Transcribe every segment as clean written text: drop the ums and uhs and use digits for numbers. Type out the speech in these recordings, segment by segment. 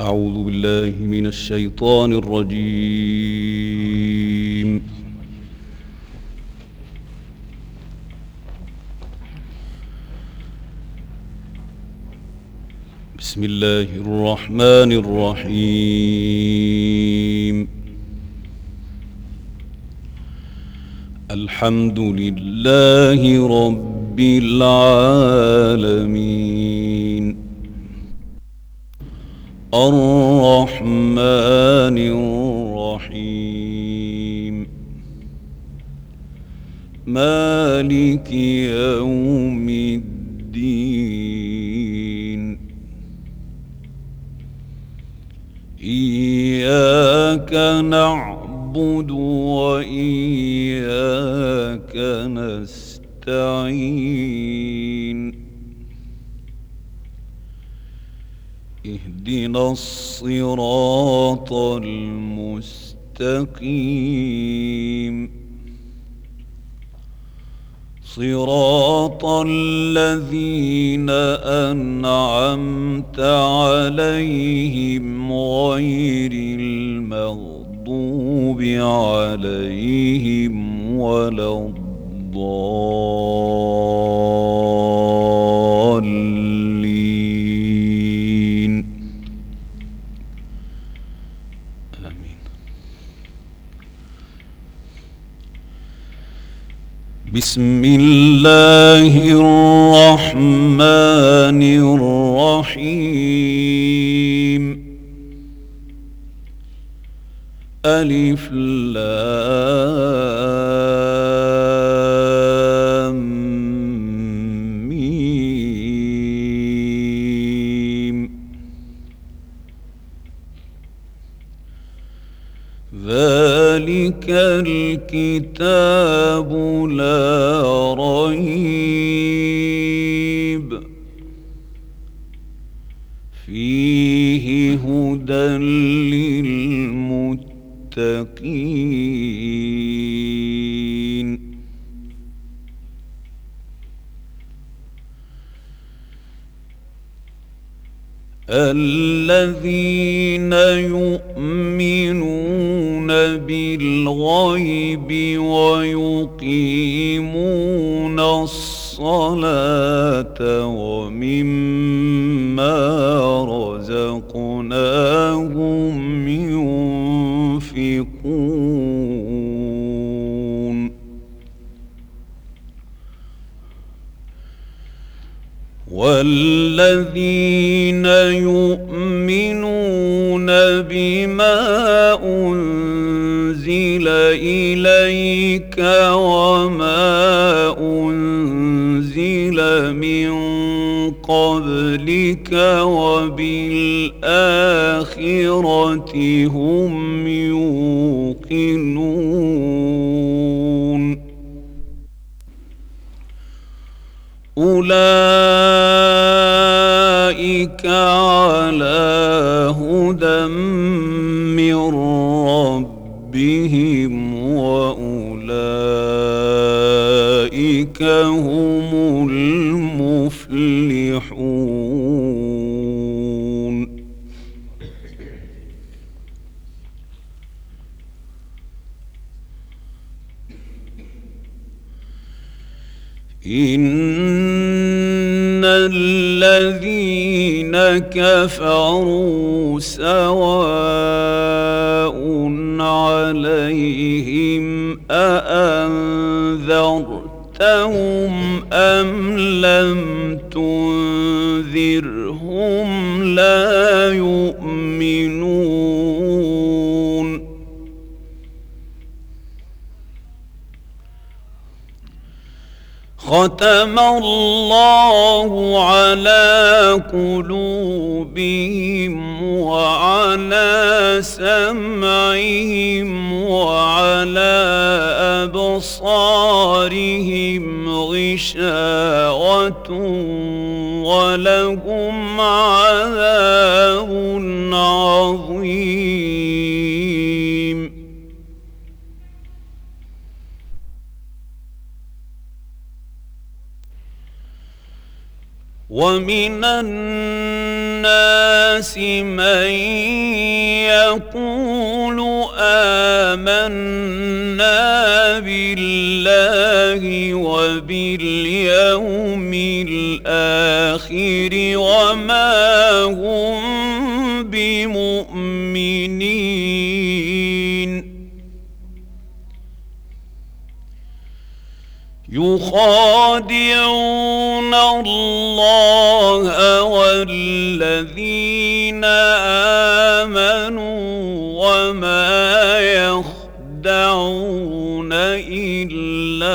أعوذ بالله من الشيطان الرجيم. بسم الله الرحمن الرحيم. الحمد لله رب العالمين الرحمن الرحيم مالك يوم الدين إياك نعبد وإياك نستعين اهدنا الصراط المستقيم صراط الذين أنعمت عليهم غير المغضوب عليهم ولا الضالين آمين. بسم الله الرحمن الرحيم ألف لام ميم ذلك الكتاب لا ريب فيه هدى للمتقين الذين يؤمنون بالغيب ويقيمون الصلاة ومما رزقناهم ينفقون والذين يؤمنون بما أنزل إليك وما أنزل من قبلك وبالآخرة هم يوقنون أولئك على هدى من ربهم وأولئك هم المفلحون إن الذين كفروا سواء عليهم أأنذرتهم أم لم تنذرهم لا يؤمنون ختم الله على قلوبهم وعلى سمعهم وعلى أبصارهم غشاوة ولهم عذاب عظيم ومن الناس الناس من يقول آمنا بالله وباليوم الآخر وما هم بمؤمنين يخادعون الله والذين آمنوا وما يخدعون إلا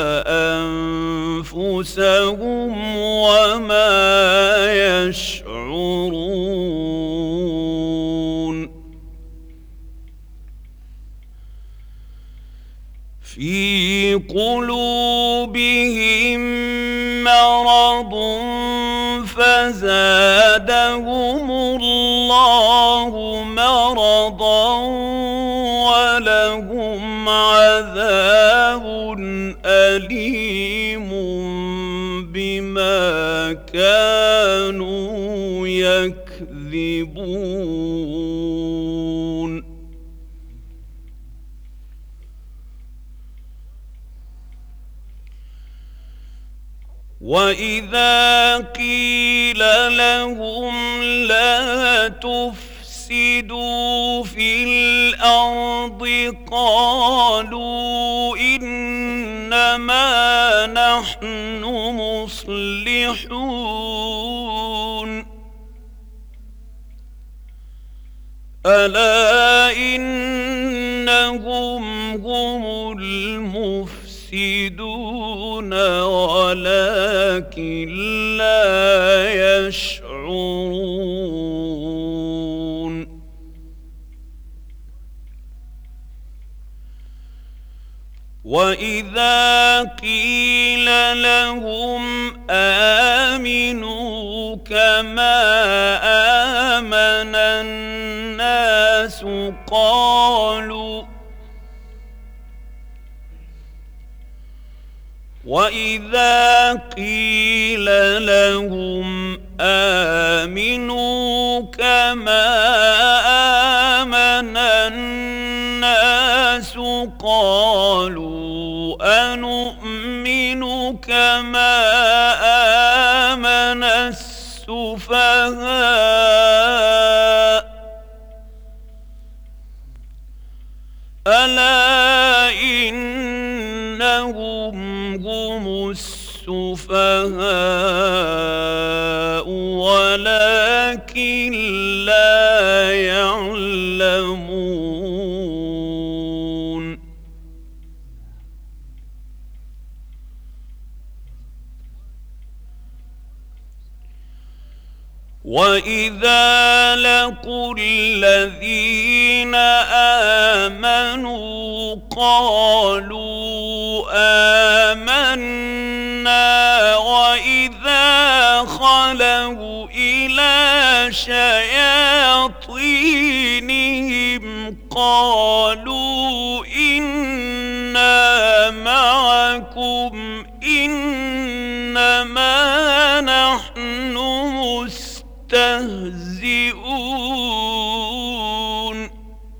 أنفسهم وما يشعرون في قلوبهم مرض فزادهم الله مرضا ولهم عذاب أليم بما كانوا يكذبون وإذا قيل لهم لا تفسدوا في الأرض قالوا إنما نحن مصلحون ألا إنهم هم المفسدون ولكن لا يشعرون وإذا قيل لهم آمنوا كما آمن الناس وإذا قيل لهم آمنوا كما آمن الناس قالوا أنؤمن كما آمن السفهاء ألا إنهم هم السفهاء ولكن لا يعلمون وإذا لقوا الذين آمنوا قالوا آمنا وإذا خلوا إلى شياطينهم قالوا إنا معكم إنما نحن مستهزئون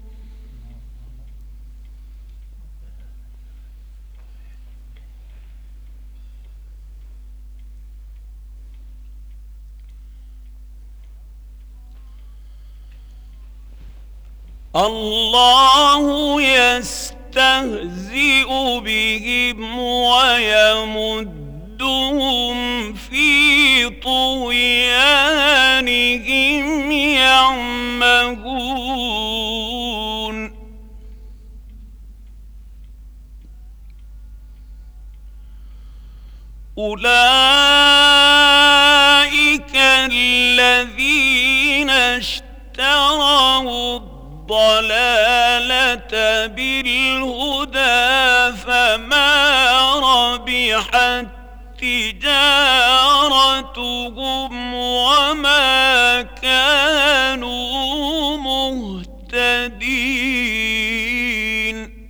الله يستهزئ بهم ويمدهم في طغيانهم يعمهون أولئك الذين اشتروا الضلالة بالهدى فما ربحت تجارتهم وما كانوا مهتدين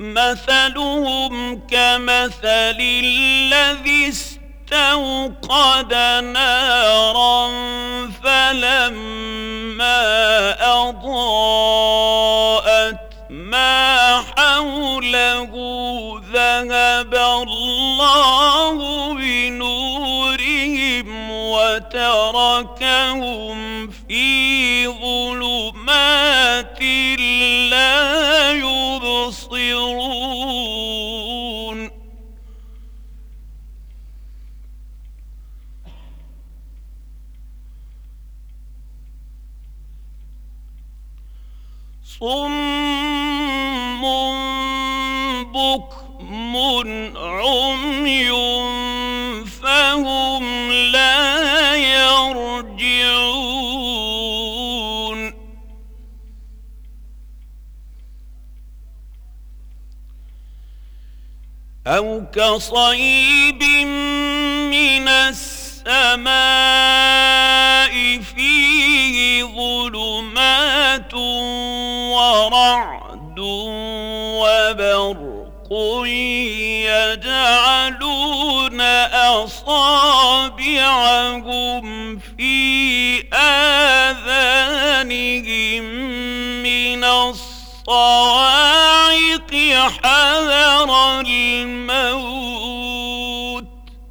مثلهم كمثل الذي استوقد نارا فلما أضاءت ما حوله ذهب الله بنورهم وتركهم في ظلمات لا يبصرون صم بكم عمي فهم لا يرجعون أو كصيب من السماء فيه ظلمات ورعد وبرق يجعلون أصابعهم في آذانهم من الصواعق حذر الموت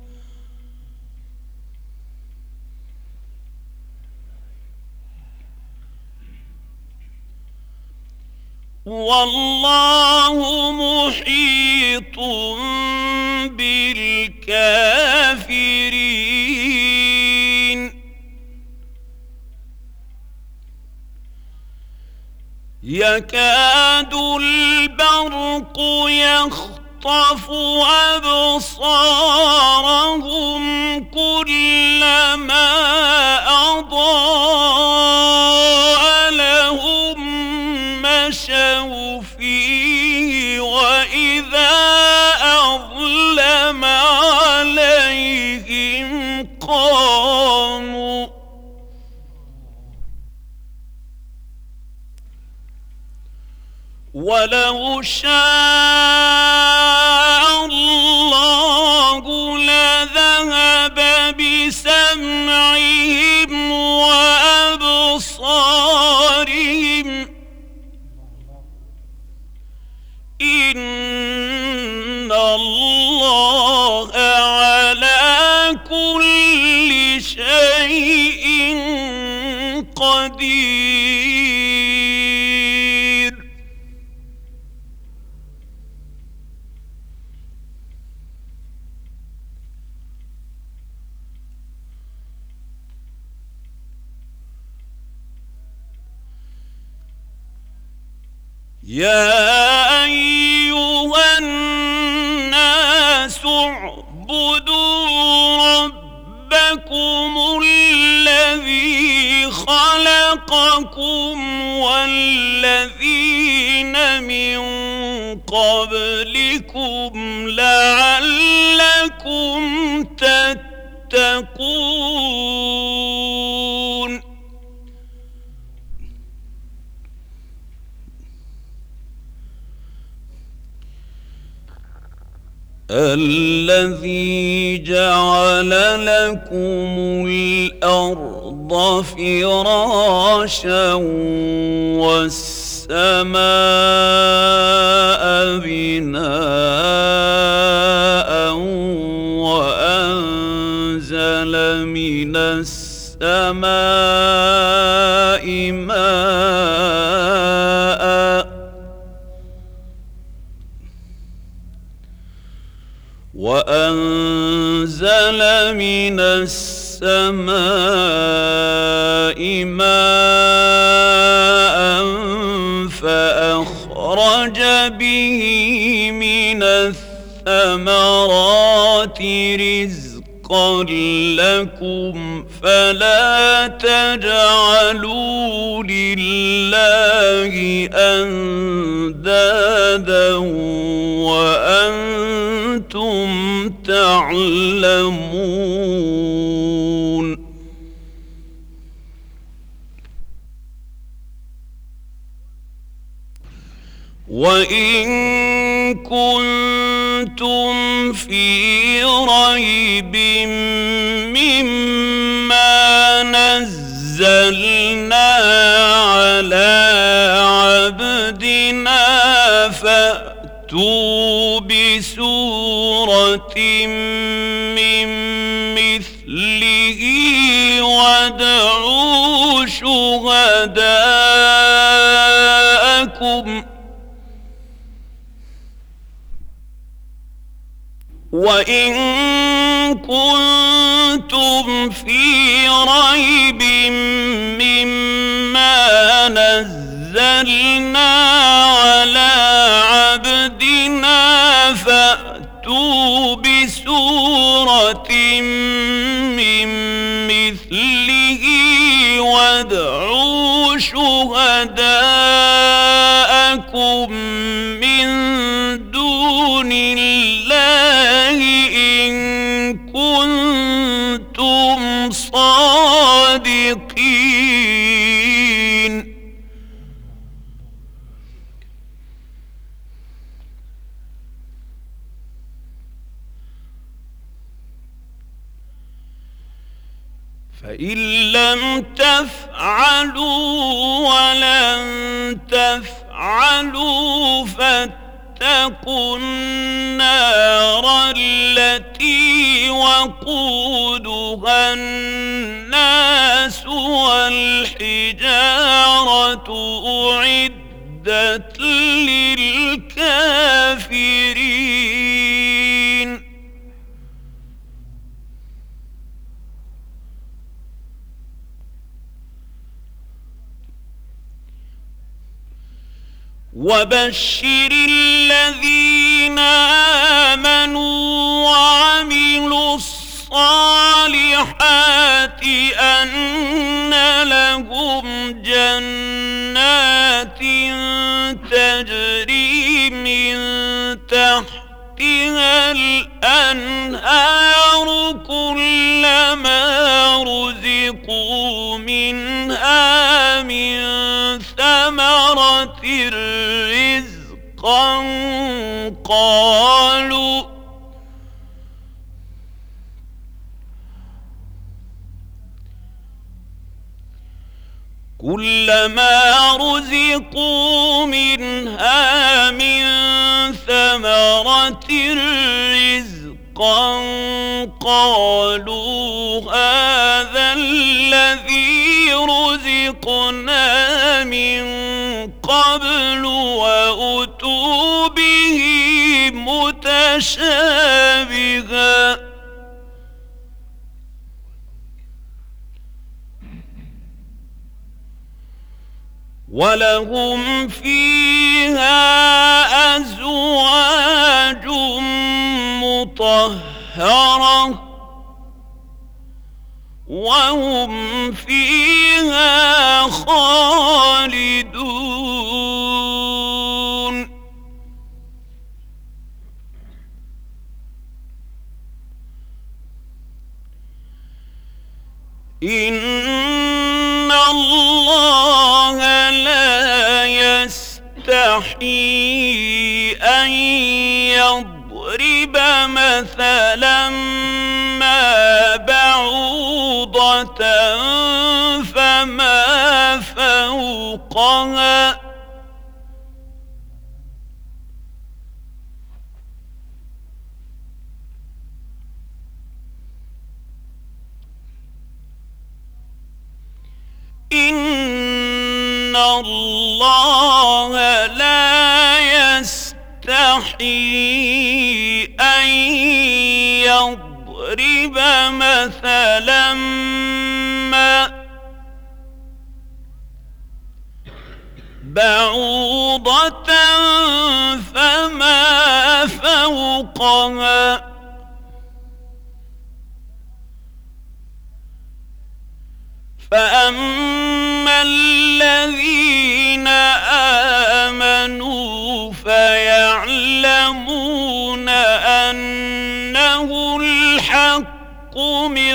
والله محيط بالكافرين يكاد البرق يخطف أبصارهم كلما أضاء لهم مشوا فيه وإذا أظلم عليهم قاموا ولو شاء الله لذهب بسمعهم وأبصارهم إن الله على كل شيء قدير يا أيها الناس اعبدوا ربكم الذي خلقكم والذين من قبلكم لعلكم تتقون الذي جعل لكم الأرض فراشا والسماء بناء وأنزل من السماء ماء فأخرج به من الثمرات رزقا لكم فلا تجعلوا لله أندادا وأنتم تعلمون وإن كنتم في ريب مما نزلنا على عبدنا فأتوا بسورة من مثله وادعوا شهداءكم وإن كنتم في ريب مما نزلنا على عبدنا فأتوا بسورة من مثله وادعوا شهداءكم من دون الله إن كنتم صادقين. فإن لم تفعلوا ولن تفعلوا فاتقوا النار التي وقودها الناس والحجارة أعدت للكافرين. وبشر الذين آمنوا وعملوا الصالحات أن لهم جنات تجري من تحتها الأنهار كلما رزقوا منها من ثمرة رزقا كلما رزقوا منها من ثمرة رزقا قالوا هذا الذي رزقنا من قبل وأتوا به متشابها ولهم فيها أزواج مطهرة وهم فيها خالدون. إن الله لا يستحيي أن يضرب مثلا ما بعوضة فما فوقها إن الله لا يستحيي أن يضرب مثلا ما بعوضة فما فوقها فأما الذين آمنوا فيعلمون أنه الحق من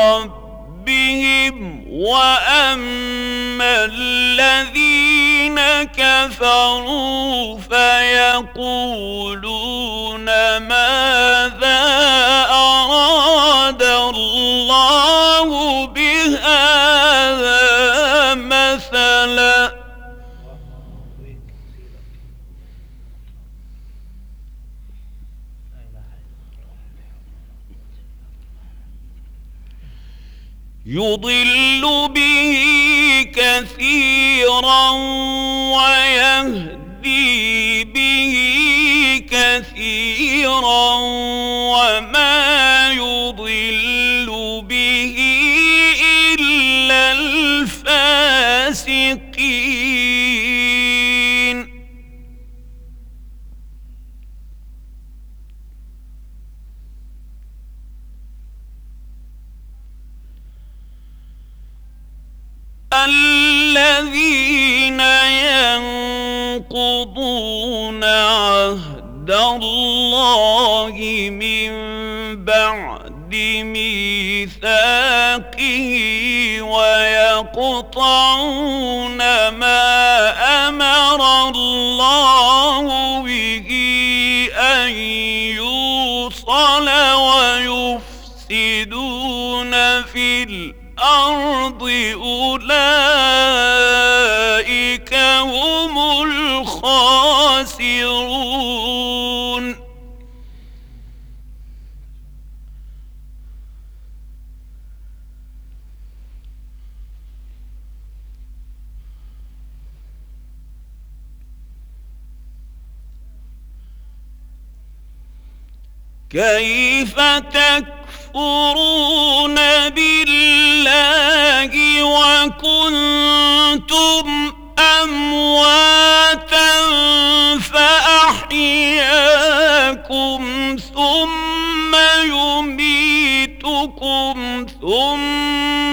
ربهم وأما الذين كفروا فيقولون ماذا أراد الله بهذا مثلا يضل به كثيرا ويهدي به كثيرا وما يضل به إلا الفاسقين الذين ينقضون عهد الله من بعد ميثاقه ويقطعون ما أمر الله به أن يوصل ويفسدون في الأرض أولئك هم الخاسرون كيف تكفرون بالله وكنتم أمواتا فأحياكم ثم يميتكم ثم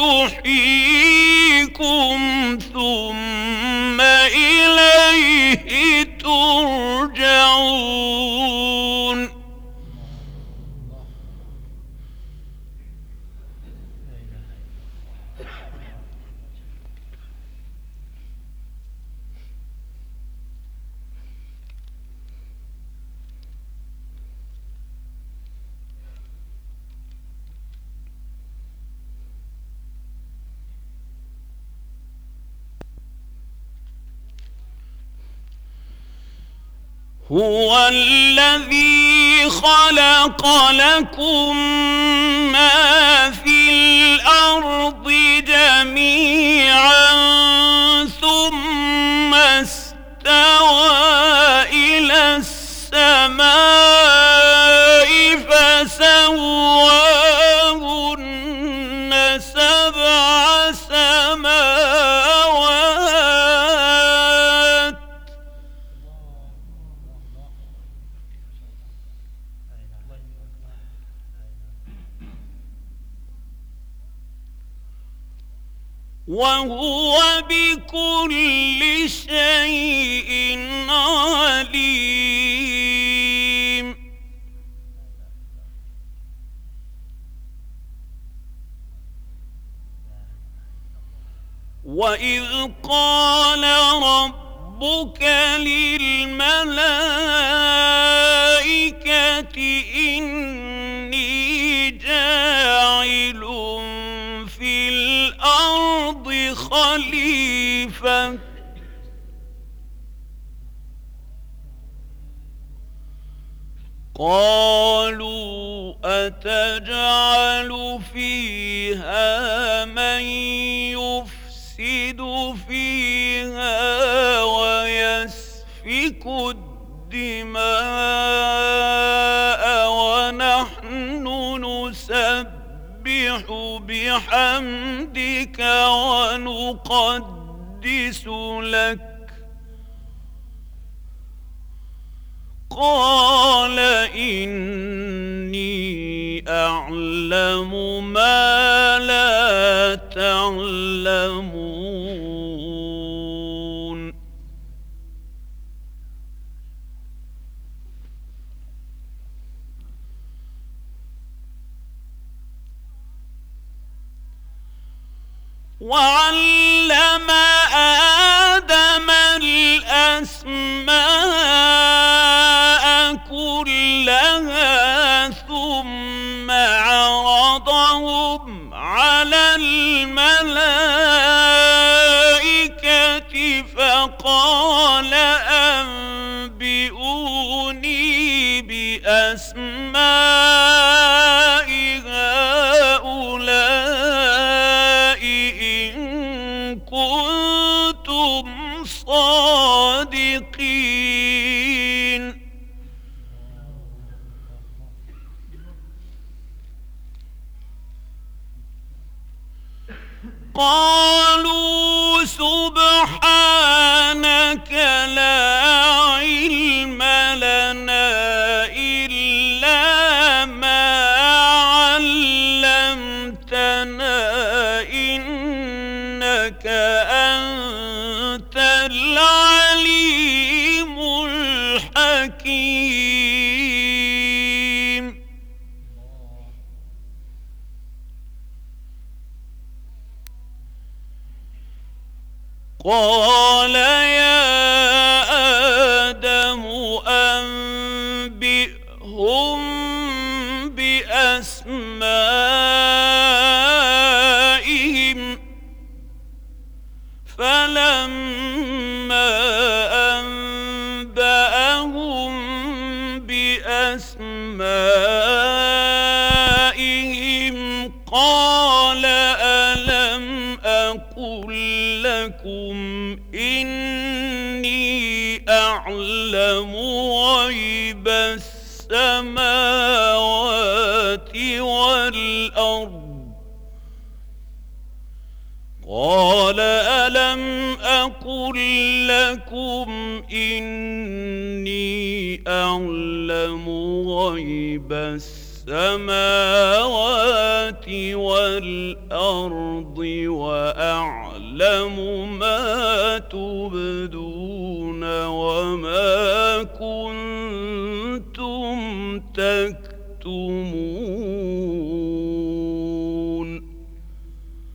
يحييكم ثم إليه ترجعون هو الذي خلق لكم ما في الأرض جميعا ثم استوى إلى السماء فسواهن سبع سماوات وهو بكل شيء عليم وإذ قال ربك للملائكة إني جاعل في الأرض خليفة قالوا أتجعل فيها من يفسد فيها ويسفك الدماء ونحن نسبح بحمدك ونقدس لك قال إني أعلم ما لا تعلمون وعلم آدم الأسماء كلها ثم عرضهم على الملائكة فقال أنبئوني بأسماء هؤلاء إن كنتم صادقين. قالوا سبحانك لا علم لنا إلا ما علمتنا إنك أنت العليم الحكيم. قال يا آدم أنبئهم بأسمائهم فلما أنبأهم بأسمائهم قال ألم أقل لكم إني أعلم غيب السماوات والأرض قال ألم أقل لكم إني أعلم غيب السماوات والأرض وأعلم ما تبدون وما كنتم تكتمون. صدق الله العظيم.